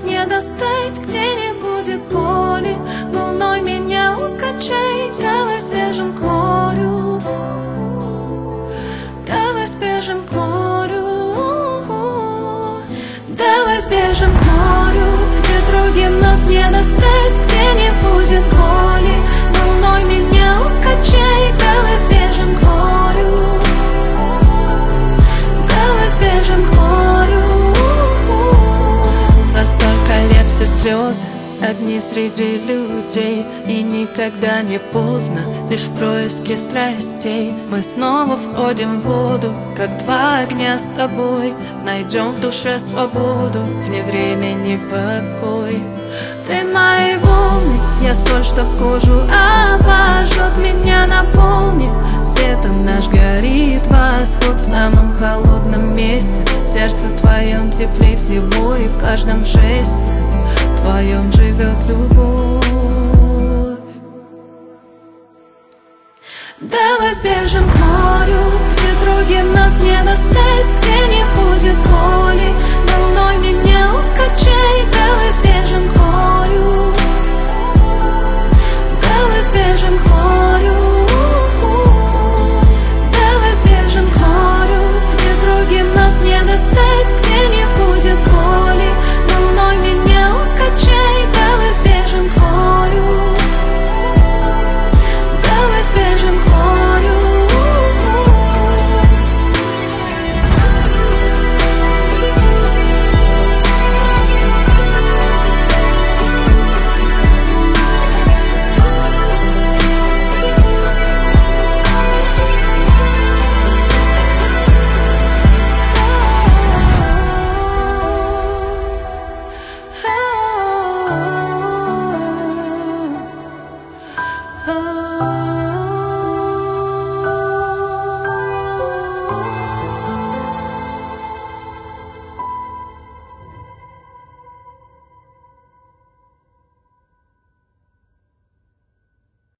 не достать, где не будет боли. Волной меня укачай, давай сбежим к морю. Давай сбежим к морю. Давай сбежим к морю, где другим нас не достать, где не будет боли. Волной меня укачай, давай сбежим к морю. Давай сбежим к морю. За столько лет все слезы, одни среди людей. И никогда не поздно, лишь происки страстей. Мы снова входим в воду, как два огня с тобой. Найдем в душе свободу, вне времени покой. Ты мои волны, я соль, что кожу обожжет. Меня наполни, светом наш горит восход. В самом холодном месте, в сердце твоем теплей всего. И в каждом жесте твоем живет любовь. Давай сбежим к морю,